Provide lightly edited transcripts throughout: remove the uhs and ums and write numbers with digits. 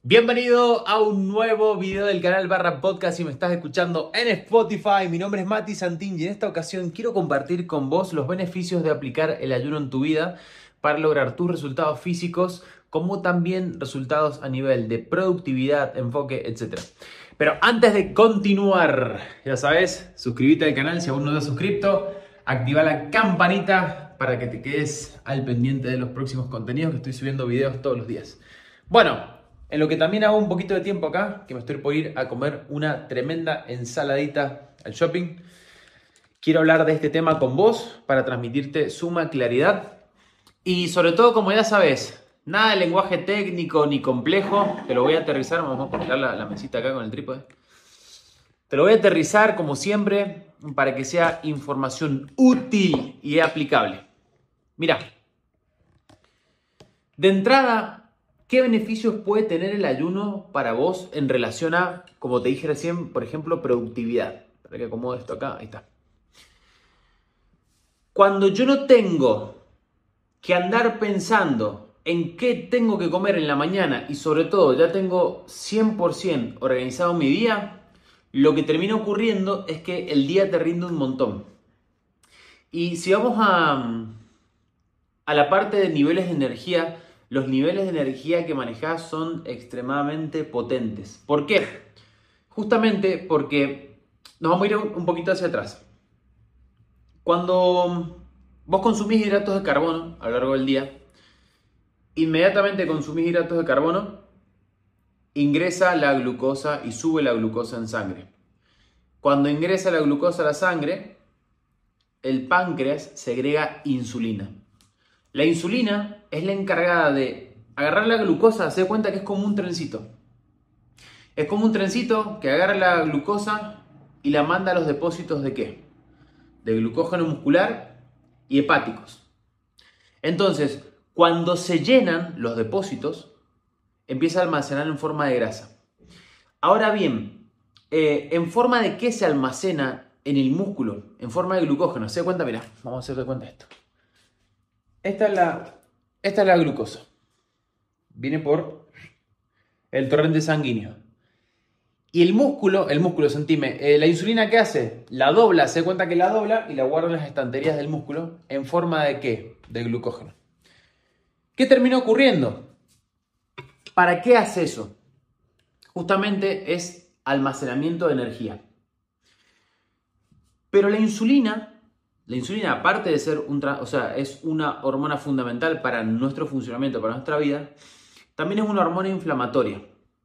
Bienvenido a un nuevo video del canal /podcast si me estás escuchando en Spotify. Mi nombre es Mati Santín y en esta ocasión quiero compartir con vos los beneficios de aplicar el ayuno en tu vida para lograr tus resultados físicos como también resultados a nivel de productividad, enfoque, etc. Pero antes de continuar, ya sabes, suscríbete al canal si aún no te has suscrito, activa la campanita para que te quedes al pendiente de los próximos contenidos que estoy subiendo videos todos los días. Bueno, en lo que también hago un poquito de tiempo acá, que me estoy por ir a comer una tremenda ensaladita al shopping, quiero hablar de este tema con vos para transmitirte suma claridad y sobre todo, como ya sabes, nada de lenguaje técnico ni complejo, te lo voy a aterrizar, vamos a colocar la mesita acá con el trípode. Te lo voy a aterrizar como siempre para que sea información útil y aplicable. Mira, de entrada, ¿qué beneficios puede tener el ayuno para vos en relación a, como te dije recién, por ejemplo, productividad? Para que acomode esto acá, ahí está. Cuando yo no tengo que andar pensando en qué tengo que comer en la mañana y sobre todo ya tengo 100% organizado mi día, lo que termina ocurriendo es que el día te rinde un montón. Y si vamos a la parte de niveles de energía, los niveles de energía que manejas son extremadamente potentes. ¿Por qué? Justamente porque nos vamos a ir un poquito hacia atrás. Cuando vos consumís hidratos de carbono a lo largo del día, inmediatamente consumís hidratos de carbono, ingresa la glucosa y sube la glucosa en sangre. Cuando ingresa la glucosa a la sangre, el páncreas segrega insulina. La insulina es la encargada de agarrar la glucosa, se da cuenta que es como un trencito. Es como un trencito que agarra la glucosa y la manda a los depósitos ¿de qué? De glucógeno muscular y hepáticos. Entonces, cuando se llenan los depósitos, empieza a almacenar en forma de grasa. Ahora bien, ¿en forma de qué se almacena en el músculo? En forma de glucógeno. ¿Se da cuenta? Mira, vamos a hacer de cuenta esto. Esta es la glucosa. Viene por el torrente sanguíneo. Y el músculo, sentime, la insulina ¿qué hace? La dobla, se da cuenta que la dobla y la guarda en las estanterías del músculo en forma de ¿qué? De glucógeno. ¿Qué termina ocurriendo? ¿Para qué hace eso? Justamente es almacenamiento de energía. Pero la insulina aparte de ser es una hormona fundamental para nuestro funcionamiento, para nuestra vida, también es una hormona inflamatoria.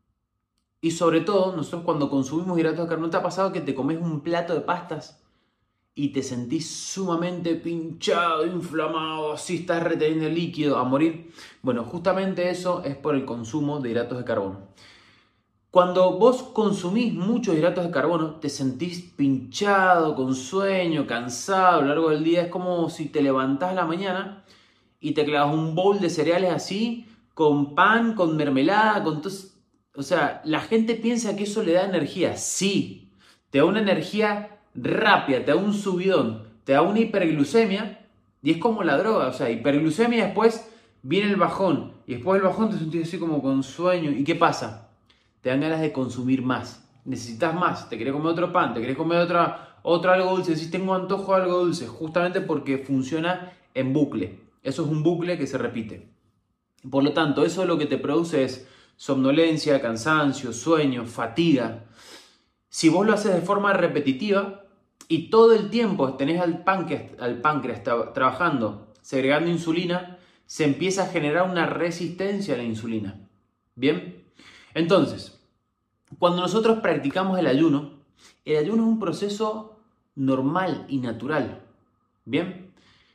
Y sobre todo, nosotros cuando consumimos hidratos de carbono, ¿no te ha pasado que te comes un plato de pastas y te sentís sumamente pinchado, inflamado, así estás reteniendo líquido a morir? Bueno, justamente eso es por el consumo de hidratos de carbono. Cuando vos consumís muchos hidratos de carbono, te sentís pinchado, con sueño, cansado a lo largo del día. Es como si te levantás a la mañana y te clavas un bowl de cereales así, con pan, con mermelada, con todo. O sea, la gente piensa que eso le da energía. Sí, te da una energía rápida, te da un subidón, te da una hiperglucemia y es como la droga. O sea, hiperglucemia, después viene el bajón y después del bajón te sentís así como con sueño. ¿Y qué pasa? Te dan ganas de consumir más, necesitas más, te querés comer otro pan, te querés comer otro algo dulce, decís tengo antojo de algo dulce, justamente porque funciona en bucle. Eso es un bucle que se repite. Por lo tanto, eso lo que te produce es somnolencia, cansancio, sueño, fatiga. Si vos lo haces de forma repetitiva y todo el tiempo tenés al páncreas trabajando, segregando insulina, se empieza a generar una resistencia a la insulina. ¿Bien? Entonces, cuando nosotros practicamos el ayuno es un proceso normal y natural. ¿Bien?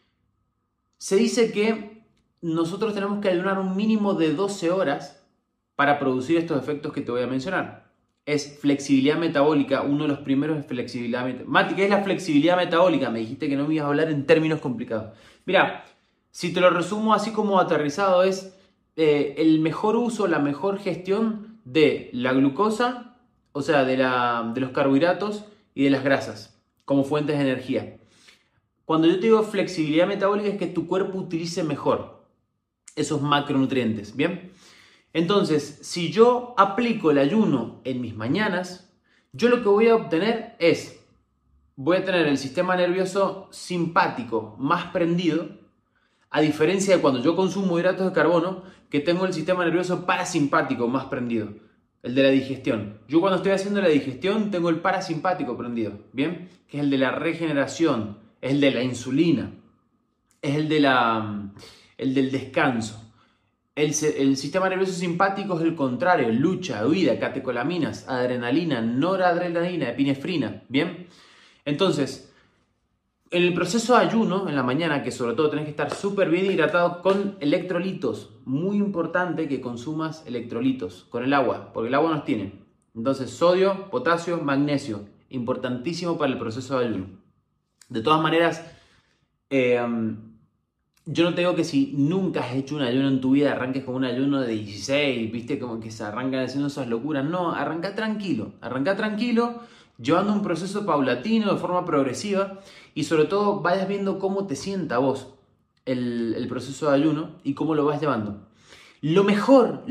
Se dice que nosotros tenemos que ayunar un mínimo de 12 horas para producir estos efectos que te voy a mencionar. Es flexibilidad metabólica, uno de los primeros es flexibilidad metabólica. Mati, ¿qué es la flexibilidad metabólica? Me dijiste que no me ibas a hablar en términos complicados. Mira, si te lo resumo así como aterrizado es el mejor uso, la mejor gestión de la glucosa, o sea, de los carbohidratos y de las grasas como fuentes de energía. Cuando yo te digo flexibilidad metabólica es que tu cuerpo utilice mejor esos macronutrientes, ¿bien? Entonces, si yo aplico el ayuno en mis mañanas, yo lo que voy a obtener es, voy a tener el sistema nervioso simpático más prendido, a diferencia de cuando yo consumo hidratos de carbono, que tengo el sistema nervioso parasimpático más prendido, el de la digestión. Yo cuando estoy haciendo la digestión tengo el parasimpático prendido, ¿bien? Que es el de la regeneración, es el de la insulina, es el del descanso. El sistema nervioso simpático es el contrario, lucha, huida, catecolaminas, adrenalina, noradrenalina, epinefrina, ¿bien? Entonces, en el proceso de ayuno, en la mañana, que sobre todo tenés que estar súper bien hidratado con electrolitos, muy importante que consumas electrolitos con el agua, porque el agua nos tiene. Entonces, sodio, potasio, magnesio, importantísimo para el proceso de ayuno. De todas maneras, yo no te digo que si nunca has hecho un ayuno en tu vida, arranques con un ayuno de 16, viste, como que se arrancan haciendo esas locuras. No, arranca tranquilo, llevando un proceso paulatino, de forma progresiva, y sobre todo vayas viendo cómo te sienta a vos el proceso de ayuno y cómo lo vas llevando. Lo mejor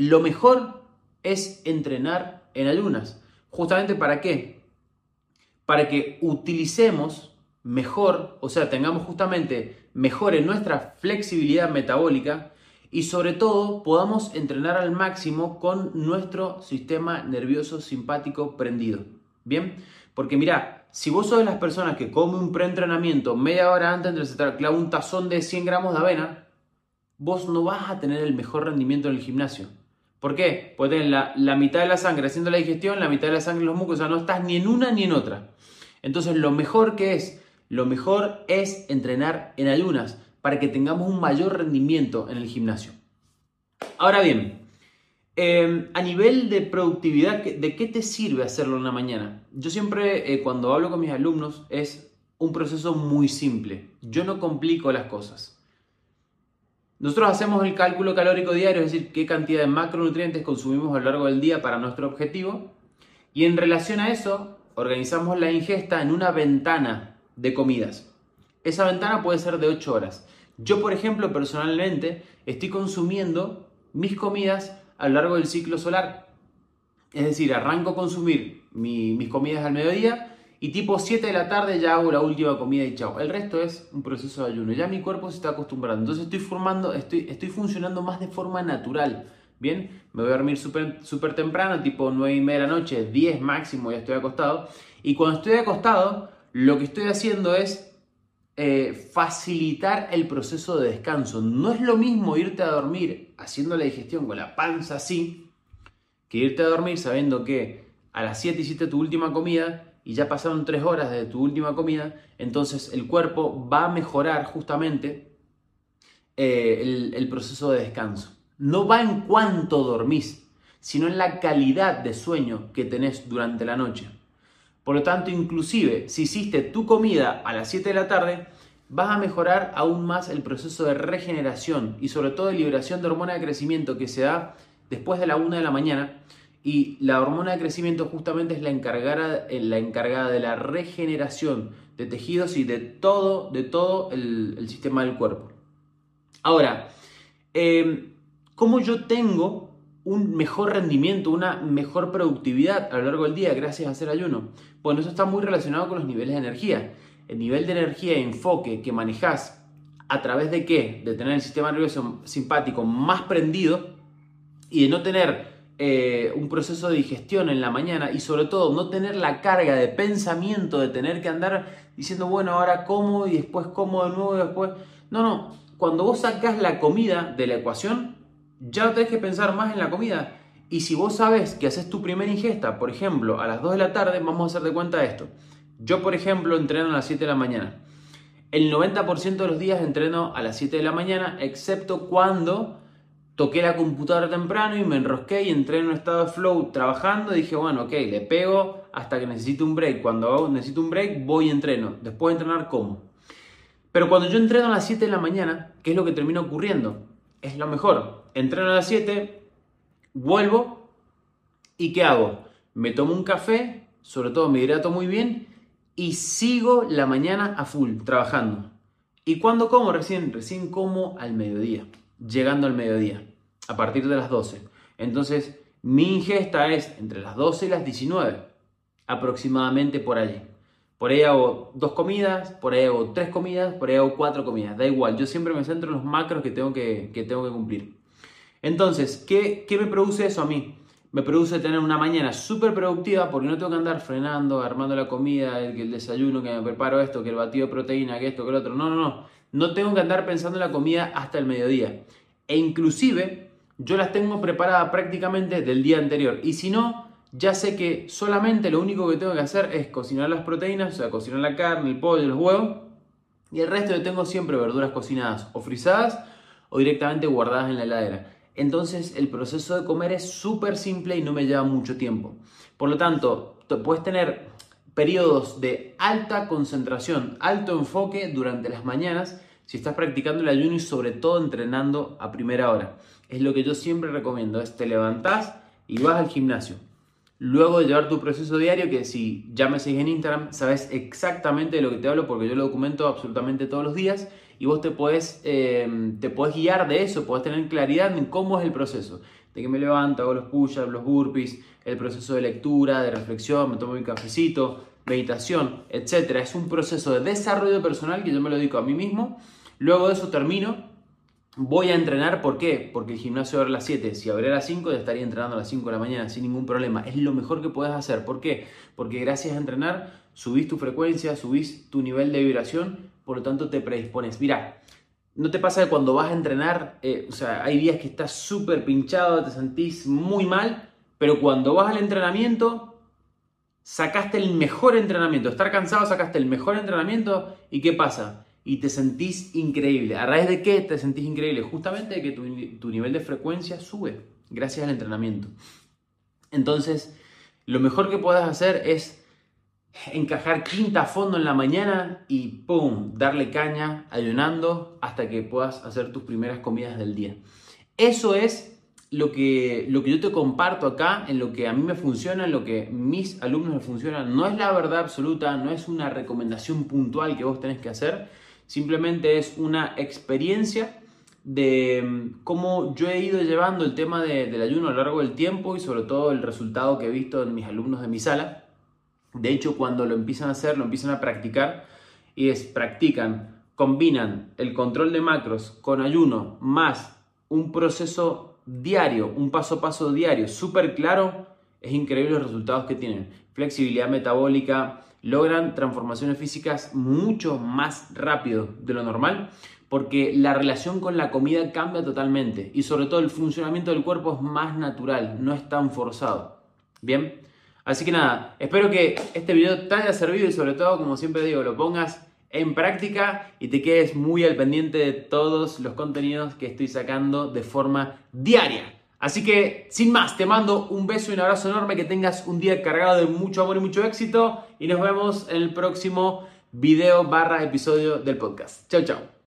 es entrenar en ayunas. ¿Justamente para qué? Para que utilicemos mejor, o sea, tengamos justamente mejor en nuestra flexibilidad metabólica y sobre todo podamos entrenar al máximo con nuestro sistema nervioso simpático prendido. ¿Bien? Porque mira, si vos sos de las personas que come un preentrenamiento media hora antes de se clava un tazón de 100 gramos de avena, vos no vas a tener el mejor rendimiento en el gimnasio. ¿Por qué? Porque tenés la mitad de la sangre haciendo la digestión, la mitad de la sangre en los músculos, o sea, no estás ni en una ni en otra. Entonces lo mejor es entrenar en ayunas para que tengamos un mayor rendimiento en el gimnasio. Ahora bien, a nivel de productividad, ¿de qué te sirve hacerlo en la mañana? Yo siempre, cuando hablo con mis alumnos, es un proceso muy simple. Yo no complico las cosas. Nosotros hacemos el cálculo calórico diario, es decir, qué cantidad de macronutrientes consumimos a lo largo del día para nuestro objetivo. Y en relación a eso, organizamos la ingesta en una ventana de comidas. Esa ventana puede ser de 8 horas. Yo, por ejemplo, personalmente, estoy consumiendo mis comidas a lo largo del ciclo solar. Es decir, arranco a consumir mis comidas al mediodía y tipo 7 de la tarde ya hago la última comida y chao. El resto es un proceso de ayuno. Ya mi cuerpo se está acostumbrando. Entonces estoy funcionando más de forma natural. Bien, me voy a dormir súper temprano, tipo 9:30 de la noche, 10 máximo, ya estoy acostado. Y cuando estoy acostado, lo que estoy haciendo es facilitar el proceso de descanso. No es lo mismo irte a dormir haciendo la digestión con la panza así, que irte a dormir sabiendo que a las 7 hiciste tu última comida y ya pasaron 3 horas de tu última comida, entonces el cuerpo va a mejorar justamente el proceso de descanso. No va en cuánto dormís, sino en la calidad de sueño que tenés durante la noche. Por lo tanto, inclusive, si hiciste tu comida a las 7 de la tarde, vas a mejorar aún más el proceso de regeneración y sobre todo de liberación de hormona de crecimiento que se da después de la 1 de la mañana. Y la hormona de crecimiento justamente es la encargada de la regeneración de tejidos y de todo el sistema del cuerpo. Ahora, ¿cómo yo tengo un mejor rendimiento, una mejor productividad a lo largo del día gracias a hacer ayuno? Bueno, eso está muy relacionado con los niveles de energía. El nivel de energía y enfoque que manejas a través de ¿qué? De tener el sistema nervioso simpático más prendido y de no tener un proceso de digestión en la mañana y sobre todo no tener la carga de pensamiento de tener que andar diciendo, bueno, ahora como y después como de nuevo y después... No. Cuando vos sacás la comida de la ecuación, ya no tenés que pensar más en la comida. Y si vos sabes que haces tu primera ingesta, por ejemplo, a las 2 de la tarde, vamos a hacer de cuenta esto. Yo, por ejemplo, entreno a las 7 de la mañana. El 90% de los días entreno a las 7 de la mañana, excepto cuando toqué la computadora temprano y me enrosqué y entré en un estado de flow trabajando. Y dije, bueno, ok, le pego hasta que necesito un break. Cuando necesito un break, voy y entreno. Después de entrenar, como. Pero cuando yo entreno a las 7 de la mañana, ¿qué es lo que termina ocurriendo? Es lo mejor. Entreno a las 7, vuelvo y ¿qué hago? Me tomo un café, sobre todo me hidrato muy bien y sigo la mañana a full, trabajando. ¿Y cuándo como? Recién como al mediodía, llegando al mediodía, a partir de las 12. Entonces, mi ingesta es entre las 12 y las 19, aproximadamente por allí. Por ahí hago 2 comidas, por ahí hago 3 comidas, por ahí hago 4 comidas. Da igual, yo siempre me centro en los macros que tengo que cumplir. Entonces, ¿qué me produce eso a mí? Me produce tener una mañana súper productiva porque no tengo que andar frenando, armando la comida, el desayuno, que me preparo esto, que el batido de proteína, que esto, que el otro. No. No tengo que andar pensando en la comida hasta el mediodía. E inclusive, yo las tengo preparadas prácticamente del día anterior. Y si no, ya sé que solamente lo único que tengo que hacer es cocinar las proteínas, o sea, cocinar la carne, el pollo, los huevos. Y el resto yo tengo siempre verduras cocinadas o frisadas o directamente guardadas en la heladera. Entonces el proceso de comer es súper simple y no me lleva mucho tiempo. Por lo tanto, puedes tener periodos de alta concentración, alto enfoque durante las mañanas si estás practicando el ayuno y sobre todo entrenando a primera hora. Es lo que yo siempre recomiendo, es te levantás y vas al gimnasio. Luego de llevar tu proceso diario, que si ya me seguís en Instagram, sabes exactamente de lo que te hablo porque yo lo documento absolutamente todos los días y vos te puedes guiar de eso, puedes tener claridad en cómo es el proceso. De que me levanto, hago los push-ups, los burpees, el proceso de lectura, de reflexión, me tomo mi cafecito, meditación, etc. Es un proceso de desarrollo personal que yo me lo dedico a mí mismo. Luego de eso termino. Voy a entrenar, ¿por qué? Porque el gimnasio abre a las 7, si abriera a las 5 ya estaría entrenando a las 5 de la mañana sin ningún problema. Es lo mejor que puedes hacer. ¿Por qué? Porque gracias a entrenar subís tu frecuencia, subís tu nivel de vibración, por lo tanto te predispones. Mira, ¿no te pasa que cuando vas a entrenar, hay días que estás súper pinchado, te sentís muy mal, pero cuando vas al entrenamiento, sacaste el mejor entrenamiento, estar cansado, sacaste el mejor entrenamiento y ¿qué pasa? Y te sentís increíble. ¿A raíz de qué te sentís increíble? Justamente de que tu nivel de frecuencia sube gracias al entrenamiento. Entonces, lo mejor que puedes hacer es encajar quinta a fondo en la mañana y ¡pum! Darle caña ayunando hasta que puedas hacer tus primeras comidas del día. Eso es lo que yo te comparto acá, en lo que a mí me funciona, en lo que mis alumnos me funcionan. No es la verdad absoluta, no es una recomendación puntual que vos tenés que hacer. Simplemente es una experiencia de cómo yo he ido llevando el tema del ayuno a lo largo del tiempo y sobre todo el resultado que he visto en mis alumnos de mi sala. De hecho, cuando lo empiezan a hacer, lo empiezan a practicar practican, combinan el control de macros con ayuno más un proceso diario, un paso a paso diario súper claro, es increíble los resultados que tienen. Flexibilidad metabólica, logran transformaciones físicas mucho más rápido de lo normal porque la relación con la comida cambia totalmente y sobre todo el funcionamiento del cuerpo es más natural, no es tan forzado. Bien, así que nada, espero que este video te haya servido y sobre todo, como siempre digo, lo pongas en práctica y te quedes muy al pendiente de todos los contenidos que estoy sacando de forma diaria. Así que, sin más, te mando un beso y un abrazo enorme, que tengas un día cargado de mucho amor y mucho éxito y nos vemos en el próximo video / episodio del podcast. Chao, chao.